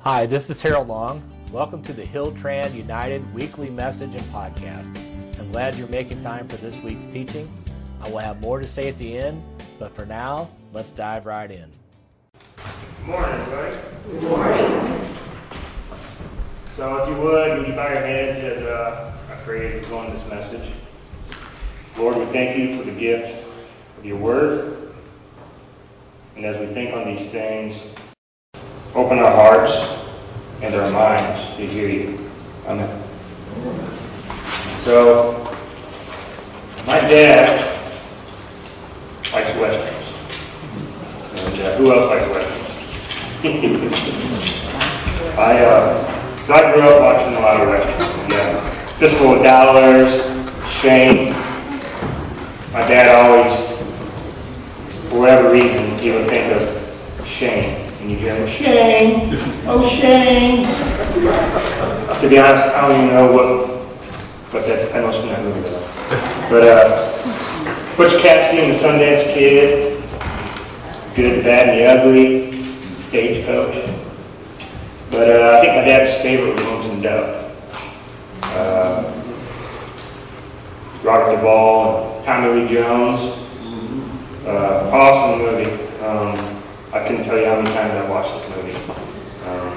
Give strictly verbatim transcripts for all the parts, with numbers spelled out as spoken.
Hi, this is Harold Long. Welcome to the Hilltran United weekly message and podcast. I'm glad you're making time for this week's teaching. I will have more to say at the end, but for now, let's dive right in. Good morning, everybody. Good morning. So if you would, would you bow your heads as uh, I pray as we go into this message. Lord, we thank you for the gift of your word. And as we think on these things, open our hearts and our minds to hear you. Amen. So, my dad likes westerns. And uh, who else likes westerns? I uh, so I grew up watching a lot of westerns. Yeah, Fistful of Dollars, Shane. My dad always, for whatever reason, he would think of Shane. And you hear him, Shane, oh Shane. To be honest, I don't even know what, what that's, I must have not movie though. But uh, Butch Cassidy and the Sundance Kid, Good, the Bad, and the Ugly, Stagecoach. But uh, I think my dad's favorite was Lonesome Dove. Uh, Robert Duvall, and Tommy Lee Jones. Uh, awesome movie. Um, I couldn't tell you how many times I've watched this movie. Um,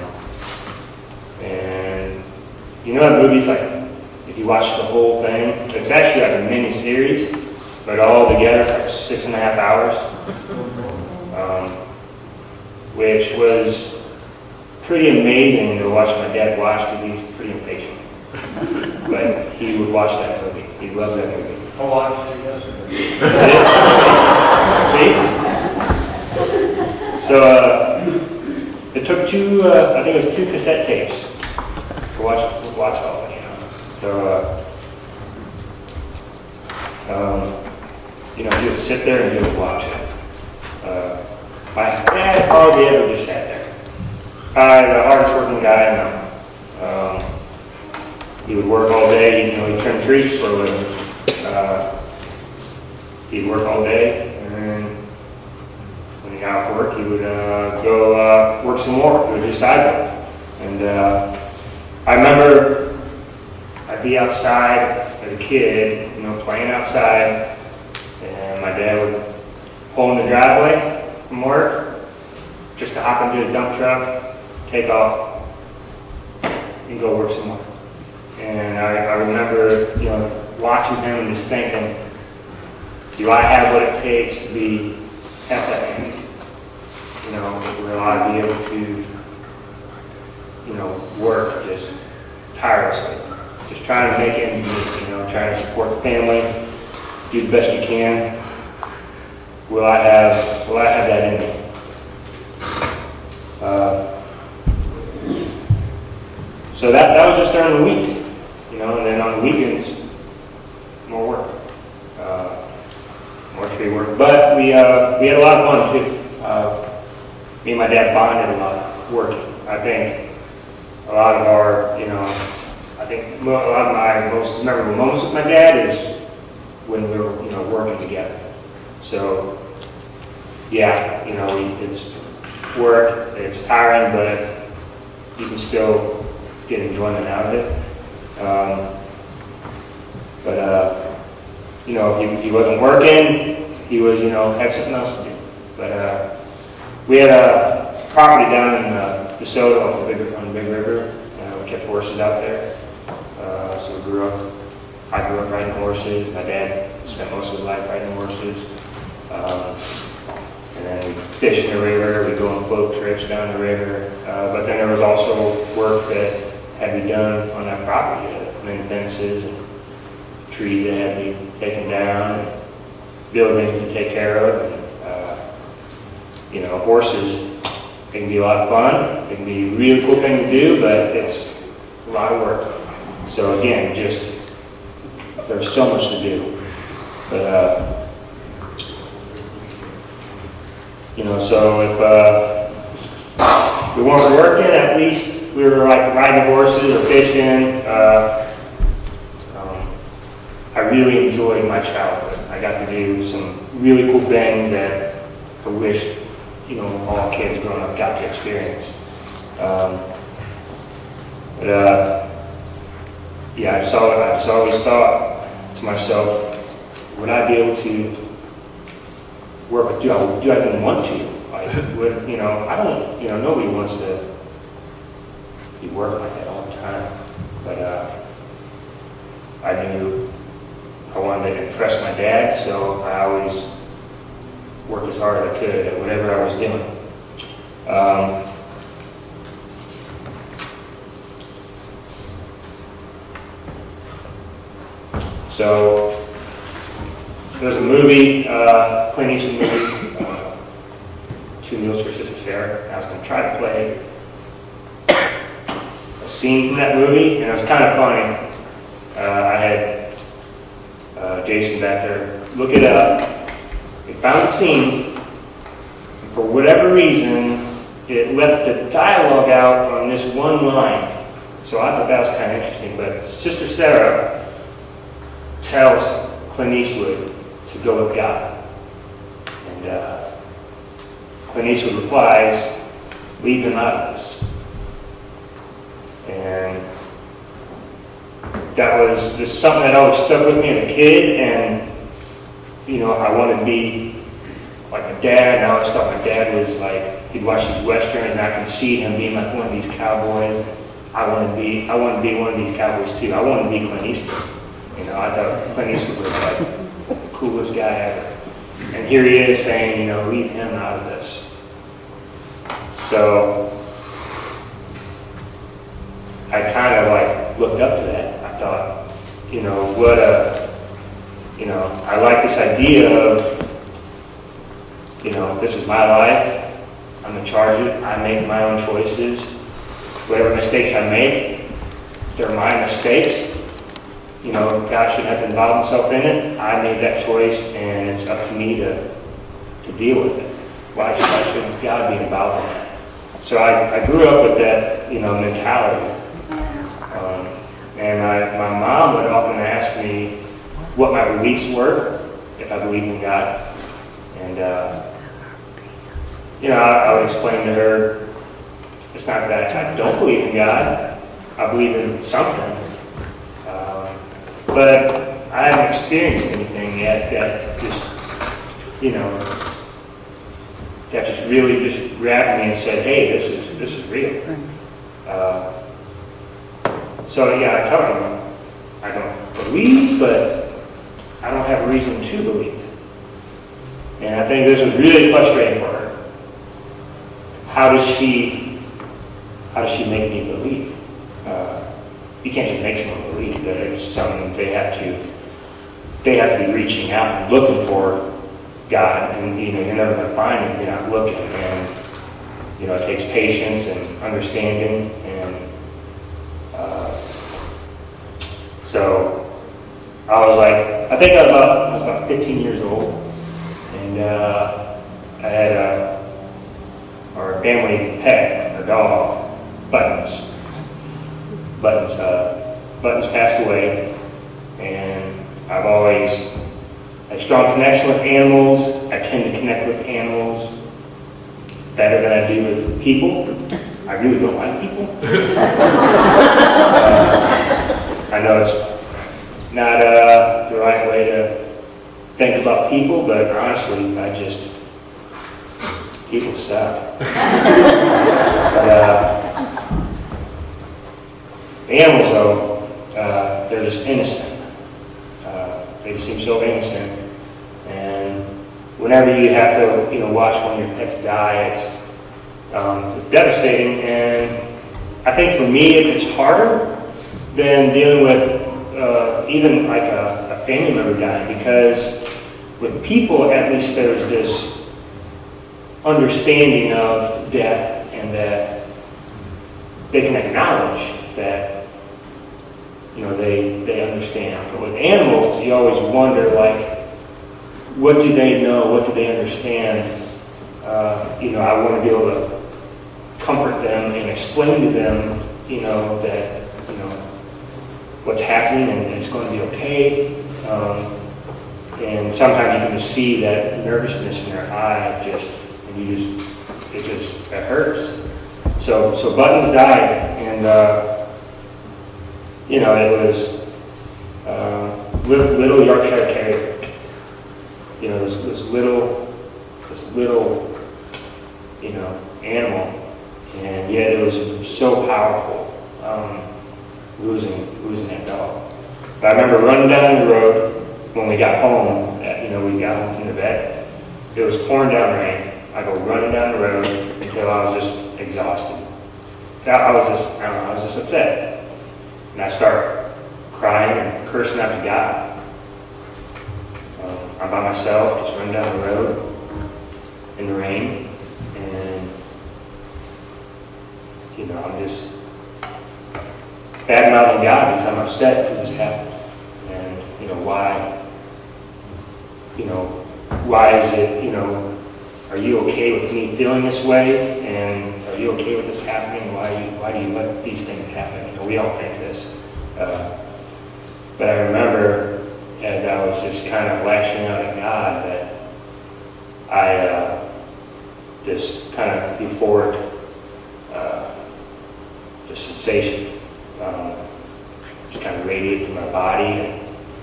and you know that movie's like, if you watch the whole thing, it's actually like a mini series, but all together it's like six and a half hours. Um, which was pretty amazing to watch my dad watch because he's pretty impatient. But he would watch that movie. He loved that movie. I watched it yesterday. See? So uh, it took two, uh, I think it was two cassette tapes to watch, to watch all of it, you know. So, uh, um, you know, he would sit there and he would watch it. Uh, my dad hardly ever just sat there. Uh, the hardest working guy I know. Um, he would work all day, you know, he'd trim trees for a living. Uh, he'd work all day, and then when he got off work, he would uh, go uh, work some more. He would do side work. And uh, I remember I'd be outside as a kid, you know, playing outside, and my dad would pull in the driveway from work just to hop into his dump truck, take off, and go work some more. And I, I remember, you know, watching him and just thinking, do I have what it takes to be at that age? You know, where I be able to, you know, work just tirelessly, just trying to make ends meet, you know, trying to support the family, do the best you can. Will I have, will I have that in me? Uh, so that that was just during the week, you know, and then on the weekends, more work, uh, more tree work. But we uh, we had a lot of fun too. Uh, Me and my dad bonded a lot working. I think a lot of our, you know, I think a lot of my most memorable moments with my dad is when we were, you know, working together. So, yeah, you know, we, it's work, it's tiring, but you can still get enjoyment out of it. Um, but, uh, you know, he, he wasn't working, he was, you know, had something else to do. But, uh, we had a property down in uh, DeSoto off the Big, on the Big River. Uh, we kept horses out there. Uh, so we grew up, I grew up riding horses. My dad spent most of his life riding horses. Um, and then we fish in the river. We go on boat trips down the river. Uh, but then there was also work that had to be done on that property. Uh, many fences and trees that had to be taken down and buildings to take care of. And, You know, horses, it can be a lot of fun. It can be a really cool thing to do, but it's a lot of work. So again, just, there's so much to do. But, uh, you know, so if uh, we weren't working, at least we were like riding horses or fishing. Uh, um, I really enjoyed my childhood. I got to do some really cool things that I wish, you know, all kids growing up got to experience. Um, But uh, yeah, I just always, I just always thought to myself, would I be able to work with? Do I, do I even want to? Like, would, you know, I don't, you know, nobody wants to be working like that all the time. But uh, I knew I wanted to impress my dad, so I always worked as hard as I could at whatever I was doing. Um, so there's a movie, uh, Clint Eastwood movie, uh, Two Mules for Sister Sarah. I was going to try to play a scene from that movie, and it was kind of funny. Uh, I had uh, Jason back there look it up. We found the scene, and for whatever reason, it left the dialogue out on this one line. So I thought that was kind of interesting. But Sister Sarah tells Clint Eastwood to go with God. And uh, Clint Eastwood replies, leave him out of this. And that was just something that always stuck with me as a kid. And, you know, I wanted to be like my dad. And I always thought my dad was like, he'd watch these westerns, and I could see him being like one of these cowboys. I wanted to be, I wanted to be one of these cowboys too. I wanted to be Clint Eastwood. You know, I thought Clint Eastwood was like the coolest guy ever. And here he is saying, you know, leave him out of this. So I kind of like looked up to that. I thought, you know, what a, you know, I like this idea of, you know, this is my life. I'm in charge of it. I make my own choices. Whatever mistakes I make, they're my mistakes. You know, God shouldn't have to involve himself in it. I made that choice, and it's up to me to to deal with it. Why should, why should God be involved in that? So I, I grew up with that, you know, mentality. Um, and my, my mom would often ask me what my beliefs were, if I believed in God. And, uh, you know, I, I would explain to her, it's not that I don't believe in God. I believe in something. Um, but I haven't experienced anything yet that just, you know, that just really just grabbed me and said, hey, this is this is real. Uh, so yeah, I tell her I don't believe, but I don't have a reason to believe. And I think this was really frustrating for her. How does she how does she make me believe? Uh, you can't just make someone believe that it's something they have to they have to be reaching out and looking for God, and you know, you're never going to find him if you're not looking. And you know, it takes patience and understanding. And uh, so I was like, I think I was about I was about fifteen years old, and uh, I had a, our family pet, our dog, Buttons. Buttons, uh, Buttons passed away, and I've always had a strong connection with animals. I tend to connect with animals better than I do with people. I really don't like people. uh, I know it's not uh, the right way to think about people, but honestly, I just, people suck. But uh, the animals, though, uh, they're just innocent. Uh, they seem so innocent. And whenever you have to, you know, watch one of your pets die, it's, um, it's devastating. And I think for me, it's harder than dealing with uh, even like a, a family member dying, because with people, at least there's this understanding of death, and that they can acknowledge that, you know, they they understand. But with animals, you always wonder, like, what do they know? What do they understand? Uh, you know, I want to be able to comfort them and explain to them, you know, that, you know, what's happening and it's going to be okay. Um, and sometimes you can just see that nervousness in their eye, just, and you just, it just, it hurts. So, so Buttons died, and uh, you know, it was uh, little, little Yorkshire Terrier. You know, this, this little, this little, you know, animal, and yet it was so powerful. Um, losing, losing that dog. But I remember running down the road when we got home. At, you know, we got home from the vet. It was pouring down rain. I go running down the road until I was just exhausted. I was just, I don't know, I was just upset. And I start crying and cursing out to God. Um, I'm by myself, just running down the road in the rain, and you know, I'm just bad-mouthing God because I'm upset that this happened, and you know why. You know, why is it? You know, are you okay with me feeling this way? And are you okay with this happening? Why do you, why do you let these things happen? You know, we all think this. Uh, but I remember as I was just kind of lashing out at God that I, uh, this kind of euphoric, uh, just sensation, um, just kind of radiated through my body, and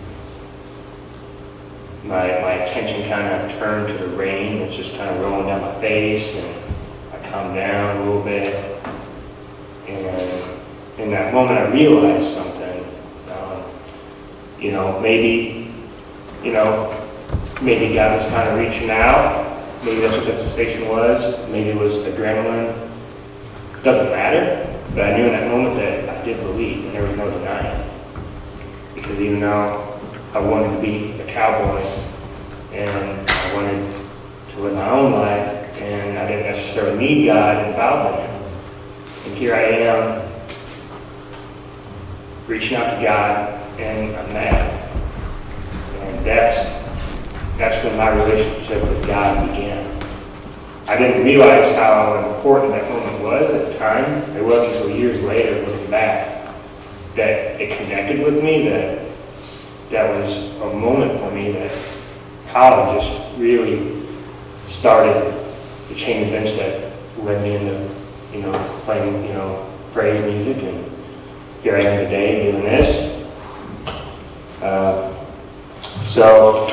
my my attention kind of turned to the rain that's just kind of rolling down my face, and I calmed down a little bit, and in that moment I realized something. Um, you know, maybe, you know, maybe God was kind of reaching out. Maybe that's what that sensation was. Maybe it was adrenaline. It doesn't matter. But I knew in that moment that I did believe, and there was no denying it. Because even though I wanted to be a cowboy, and I wanted to live my own life, and I didn't necessarily need God involved in it. And here I am, reaching out to God, and I'm mad. And that's that's when my relationship with God began. I didn't realize how important that moment was at the time. It wasn't until years later, looking back, that it connected with me, that that was a moment for me that how just really started the chain of events that led me into, you know, playing, you know, praise music, and here I am today doing this. Uh, so,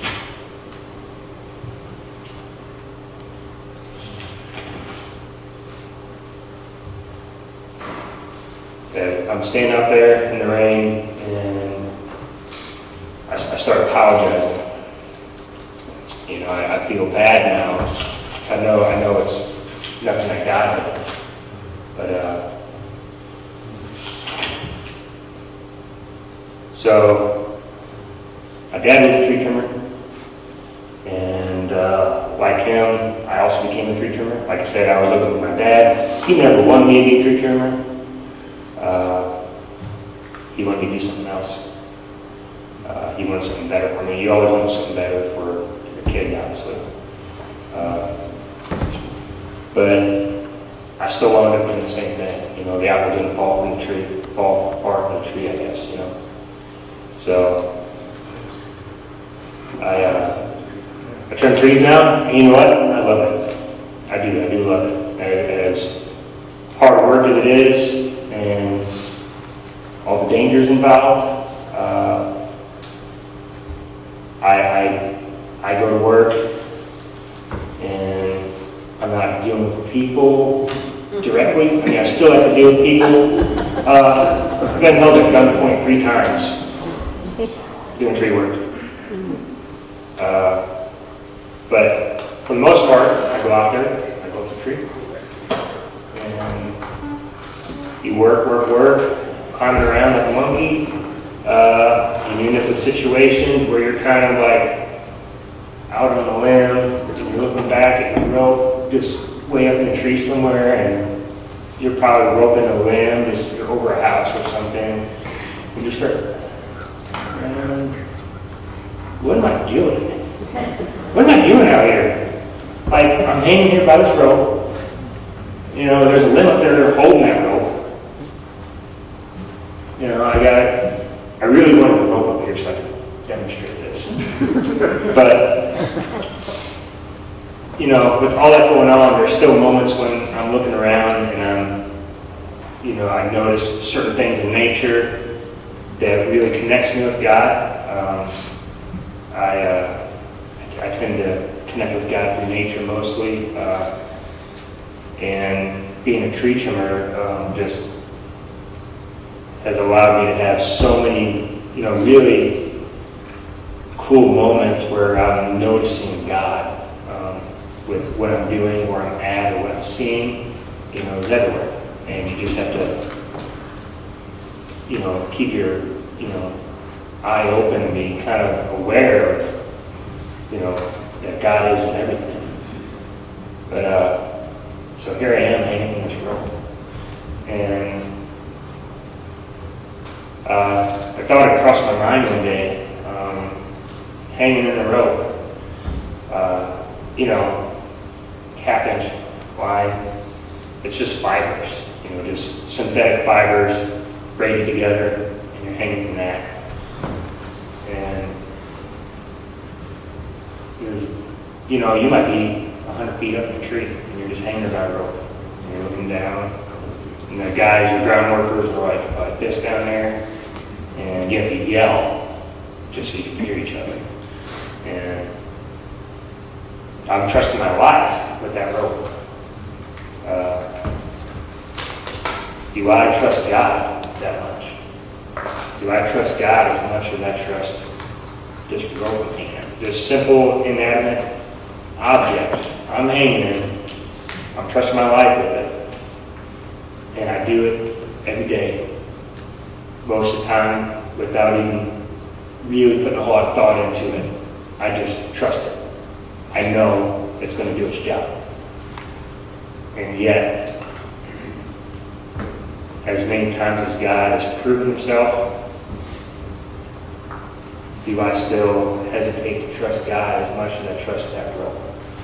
I'm standing out there in the rain, and I, I start apologizing. You know, I, I feel bad now. I know, I know it's nothing that God did, but uh, so my dad was a tree trimmer, and uh, like him, I also became a tree trimmer. Like I said, I was living with my dad. He never wanted me to be a tree trimmer. Uh, he wanted me to do something else. Uh, he wanted something better for me. You always want something better for your kids, obviously. Uh, but I still wound up doing the same thing. You know, the apple didn't fall from the tree, fall far from the tree, I guess, you know. So, I, uh, I trim trees now, and you know what? I love it. I do, I do love it. As, as hard work as it is, and all the dangers involved, uh, I, I I go to work, and I'm not dealing with people directly. I mean, I still have to deal with people. Uh, I've been held at gunpoint three times doing tree work. Uh, but for the most part, I go out there, I go up the tree, and you work, work, work, climbing around like a monkey. Uh, and you end up in situations where you're kind of like out on a limb, and you're looking back at your rope just way up in the tree somewhere, and you're probably roping a limb, just you're over a house or something, and you start, um, what am I doing? What am I doing out here? Like, I'm hanging here by this rope. You know, there's a limb up there holding that rope. You know, I got, I really wanted the rope up here so I could demonstrate this. But, you know, with all that going on, there's still moments when I'm looking around and I'm, you know, I notice certain things in nature that really connects me with God. Um, I, uh, I tend to connect with God through nature mostly, uh, and being a tree trimmer um, just has allowed me to have so many, you know, really cool moments where I'm noticing God um, with what I'm doing, where I'm at, or what I'm seeing. You know, is everywhere, and you just have to, you know, keep your, you know, eye open and be kind of aware of, you know, that God is in everything. But uh, so here I am hanging in this rope, and uh, I thought it crossed my mind one day, um, hanging in a rope, uh, you know, half inch wide. It's just fibers, you know, just synthetic fibers braided together, and you're hanging from that. And there's, you know, you might be one hundred feet up the tree, and you're just hanging by a rope, and you're looking down, and the guys, the ground workers, are like, like this down there, and you have to yell just so you can hear each other. And I'm trusting my life with that rope. Uh, do I trust God that much? Do I trust God as much as I trust this rope I'm hanging in? This simple, inanimate object I'm hanging in. I'm trusting my life with it. And I do it every day, most of the time, without even really putting a whole lot of thought into it. I just trust it. I know it's going to do its job. And yet, as many times as God has proven himself, do I still hesitate to trust God as much as I trust that rope?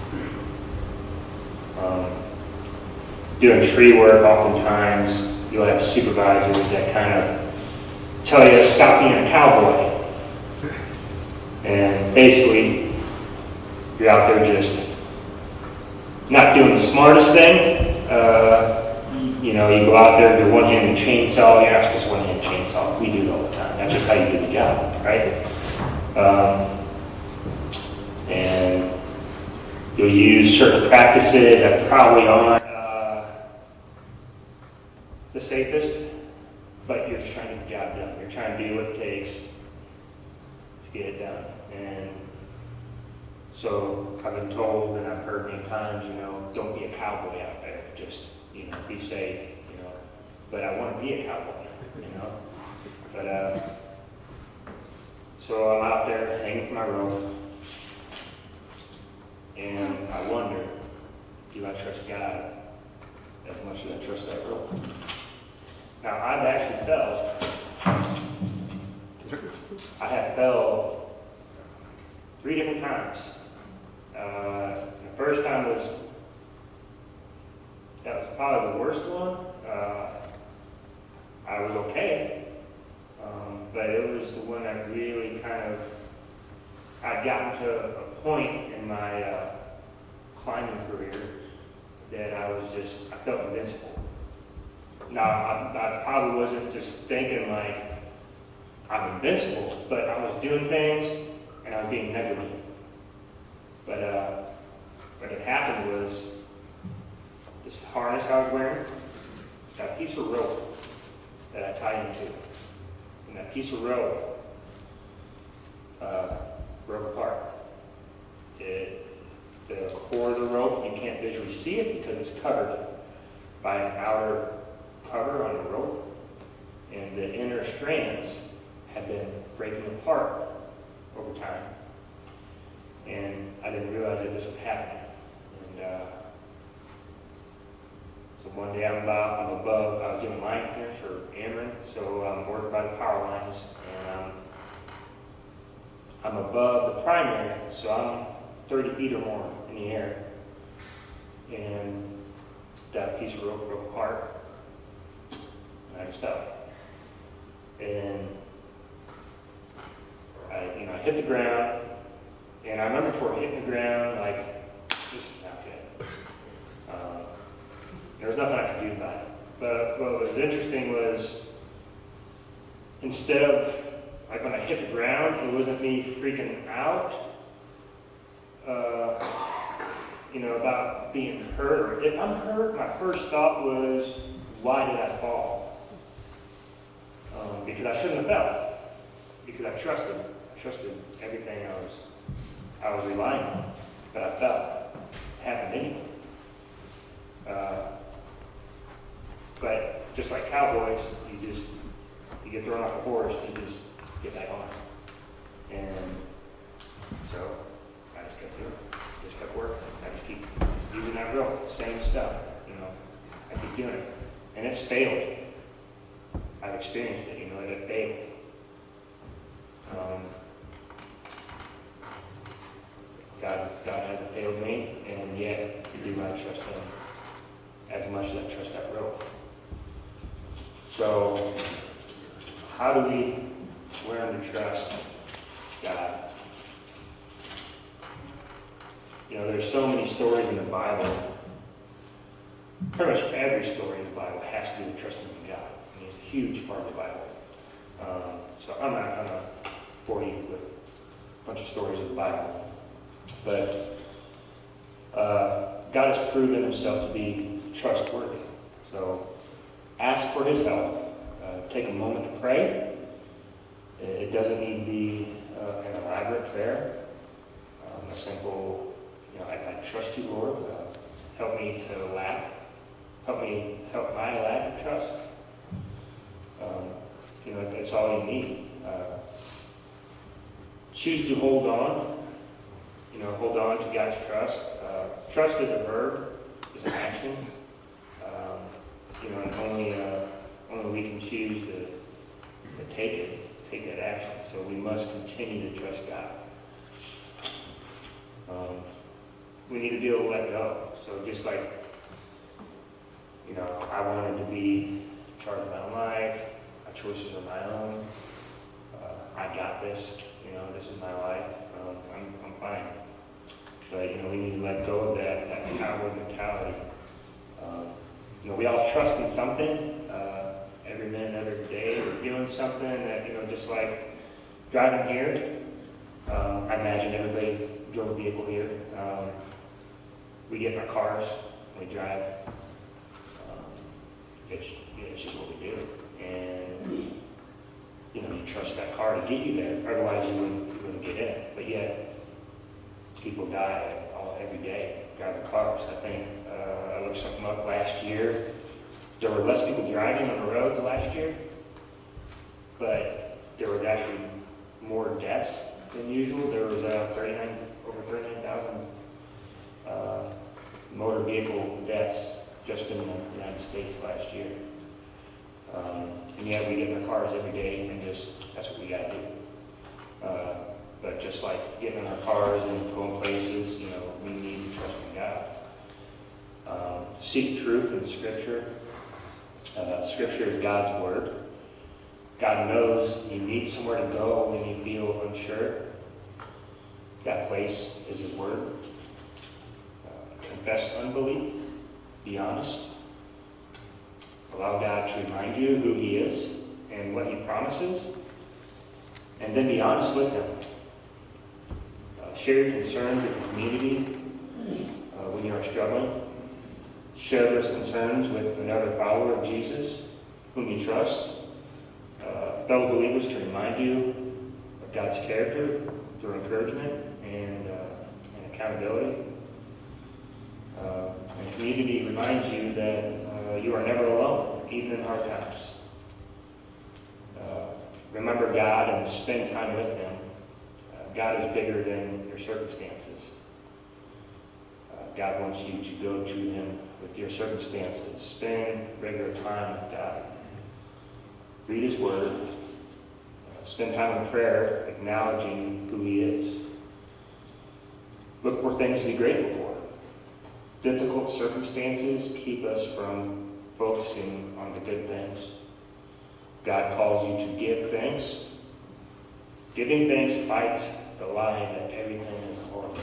Um, doing tree work, oftentimes you'll have supervisors that kind of tell you to stop being a cowboy. And basically, you're out there just not doing the smartest thing. Uh, you know, you go out there with your one-handed chainsaw. You're not supposed to one-handed chainsaw. We do it all the time. That's just how you do the job, right? Um, and you'll use certain practices that probably aren't uh, the safest, but you're just trying to get the job done. You're trying to do what it takes to get it done. And so I've been told, and I've heard many times, you know, don't be a cowboy out there. Just, you know, be safe, you know. But I want to be a cowboy, you know. But uh, so I'm out there hanging from my rope, and I wonder, do I trust God as much as I trust that rope? Now, I've actually fell. I have fell three different times. Uh, the first time was, that was probably the worst one. Uh, I was okay, um, but it was the one that really kind of, I'd gotten to a point in my uh, climbing career that I was just, I felt invincible. Now, I, I probably wasn't just thinking like, I'm invincible, but I was doing things and I was being negligent. But uh, what had happened was, this harness I was wearing, that piece of rope that I tied into, and that piece of rope uh, broke apart. It, the core of the rope, you can't visually see it because it's covered by an outer cover on the rope, and the inner strands had been breaking apart over time. And I didn't realize that this was happening. And uh, so one day I'm about, I'm above, I was doing line clearance for Ameren, so I'm working by the power lines, and I'm, I'm above the primary, so I'm thirty feet or more in the air. And that piece of rope broke apart, and I just fell. And I, you know, I hit the ground, and I remember before hitting the ground, like, this is not good. Uh, there was nothing I could do about it. But what was interesting was instead of, like when I hit the ground, it wasn't me freaking out, uh, you know, about being hurt. If I'm hurt, my first thought was, why did I fall? Um, because I shouldn't have fell. Because I trusted. I trusted everything I was I was relying on. But I fell. It happened anyway. Uh, but just like cowboys, you just you get thrown off a horse, you just get back on. And so I just kept doing it. Just kept working. I just keep just using that rope. Same stuff. You know. I keep doing it. And it's failed. I've experienced it, you know, it failed. Um, God, God hasn't failed me, and yet do I trust Him as much as I trust that rope. So, how do we learn to trust God? You know, there's so many stories in the Bible. Pretty much every story in the Bible has to do with trusting in God. I mean, it's a huge part of the Bible. Um, so I'm not going to bore you with a bunch of stories of the Bible. But uh, God has proven Himself to be trustworthy. So ask for His help. Uh, take a moment to pray. It doesn't need to be uh, an elaborate prayer. Um, a simple, you know, I, I trust you, Lord. Uh, help me to lack. Help me help my lack of trust. Um, you know, that's all you need. Uh, choose to hold on. You know, hold on to God's trust. Uh, trust is a verb, is an action. Um, you know, and only uh, only we can choose to, to take it, take that action. So we must continue to trust God. Um, we need to be able to let go. So just like, you know, I wanted to be in charge of my own life. My choices are my own. Uh, I got this. You know, this is my life. Um, I'm, I'm fine. But, you know, we need to let go of that, that coward mentality. Um, you know, we all trust in something. Uh, every minute, every day, we're doing something that, you know, just like driving here. Um, I imagine everybody drove a vehicle here. Um, we get in our cars, we drive. It's, it's just what we do. And, you know, you trust that car to get you there. Otherwise, you wouldn't, you wouldn't get in it. But yet, people die all, every day driving cars. I think uh, I looked something up last year. There were less people driving on the roads last year, but there was actually more deaths than usual. There was uh, thirty-nine, over thirty-nine thousand uh, motor vehicle deaths just in the United States last year. Um, and yet we get in our cars every day and just, that's what we got to do. Uh, but just like getting in our cars and going places, you know, we need to trust in God. Um, seek truth in Scripture. Uh, scripture is God's Word. God knows you need somewhere to go when you feel unsure. That place is His Word. Uh, confess unbelief. Be honest. Allow God to remind you who He is and what He promises. And then be honest with Him. Uh, share your concerns with the community uh, when you are struggling. Share those concerns with another follower of Jesus whom you trust. Uh, fellow believers can remind you of God's character through encouragement and, uh, and accountability. Uh, and community reminds you that uh, you are never alone, even in hard times. Uh, remember God and spend time with Him. Uh, God is bigger than your circumstances. Uh, God wants you to go to Him with your circumstances. Spend regular time with God. Read His Word. Uh, spend time in prayer, acknowledging who He is. Look for things to be grateful for. Difficult circumstances keep us from focusing on the good things. God calls you to give thanks. Giving thanks fights the lie that everything is horrible.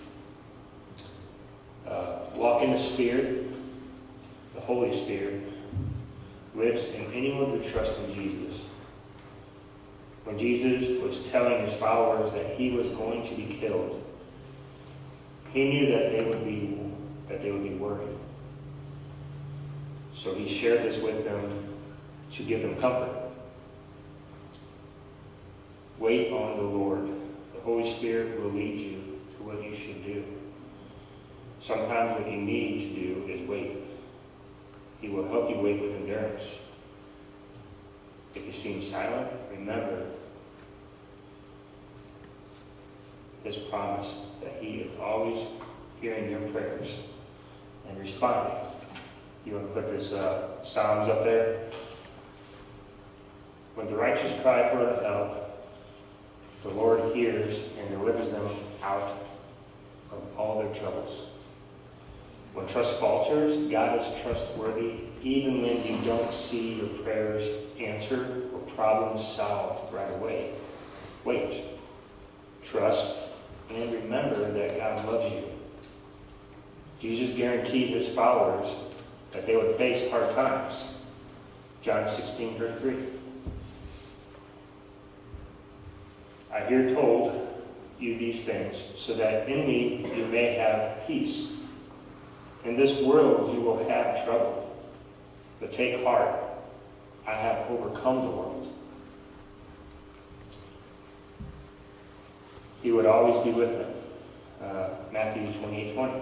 Uh, walk in the Spirit. The Holy Spirit lives in anyone who trusts in Jesus. when Jesus was telling his followers that he was going to be killed, he knew that they would be that they would be worried. So he shared this with them to give them comfort. Wait on the Lord. The Holy Spirit will lead you to what you should do. Sometimes what you need to do is wait. He will help you wait with endurance. If you seem silent, remember his promise that he is always hearing your prayers and responding. You want to put this uh, Psalms up there? When the righteous cry for help, the Lord hears and delivers them out of all their troubles. When trust falters, God is trustworthy even when you don't see your prayers answered or problems solved right away. Wait, trust, and remember that God loves you. Jesus guaranteed his followers that they would face hard times. John sixteen, verse three. I here told you these things so that in me you may have peace. In this world you will have trouble, but take heart, I have overcome the world. He would always be with them. Uh, Matthew twenty-eight twenty.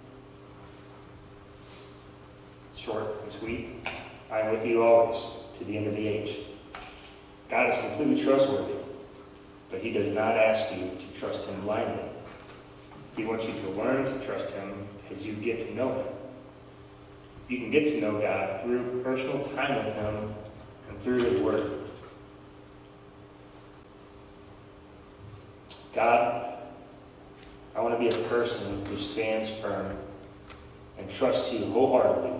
Short and sweet. I am with you always, to the end of the age. God is completely trustworthy, but he does not ask you to trust him blindly. He wants you to learn to trust him as you get to know him. You can get to know God through personal time with him and through his word. God, I want to be a person who stands firm and trusts you wholeheartedly.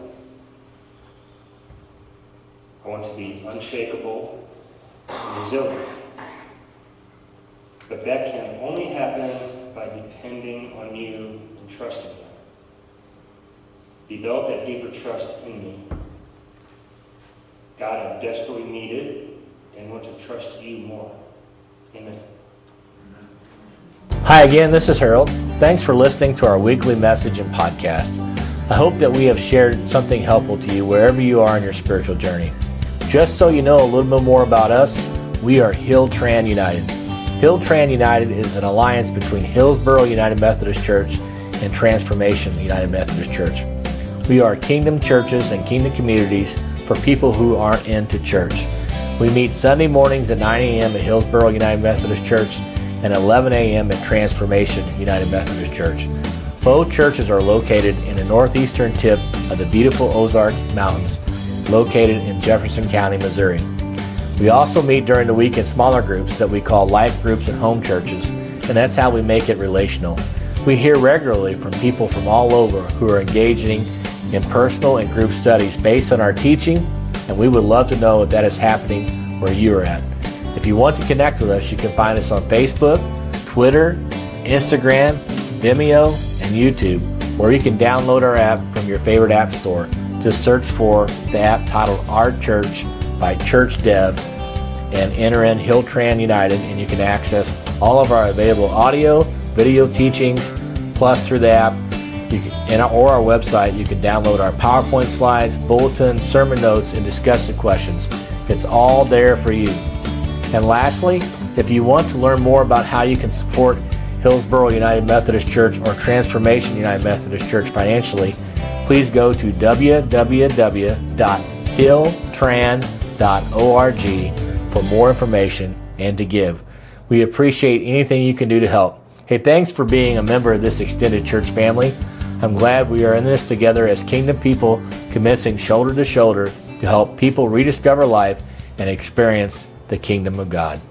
I want to be unshakable and resilient. But that can only happen by depending on you and trusting you. Develop that deeper trust in me. God, I desperately need it and want to trust you more. Amen. Hi again, this is Harold. Thanks for listening to our weekly message and podcast. I hope that we have shared something helpful to you wherever you are in your spiritual journey. Just so you know a little bit more about us, we are Hill-Tran United. Hill-Tran United is an alliance between Hillsboro United Methodist Church and Transformation United Methodist Church. We are kingdom churches and kingdom communities for people who aren't into church. We meet Sunday mornings at nine a.m. at Hillsboro United Methodist Church and eleven a.m. at Transformation United Methodist Church. Both churches are located in the northeastern tip of the beautiful Ozark Mountains, located in Jefferson County, Missouri. We also meet during the week in smaller groups that we call life groups and home churches, and that's how we make it relational. We hear regularly from people from all over who are engaging in personal and group studies based on our teaching, and we would love to know if that is happening where you are at. If you want to connect with us, you can find us on Facebook, Twitter, Instagram, Vimeo, and YouTube, or you can download our app from your favorite app store. Just search for the app titled Our Church by Church Dev and enter in Hill-Tran United, and you can access all of our available audio, video teachings, plus through the app you can, and, or our website. You can download our PowerPoint slides, bulletins, sermon notes, and discussion questions. It's all there for you. And lastly, if you want to learn more about how you can support Hillsboro United Methodist Church or Transformation United Methodist Church financially, please go to w w w dot hill tran dot org for more information and to give. We appreciate anything you can do to help. Hey, thanks for being a member of this extended church family. I'm glad we are in this together as kingdom people, commencing shoulder to shoulder to help people rediscover life and experience the kingdom of God.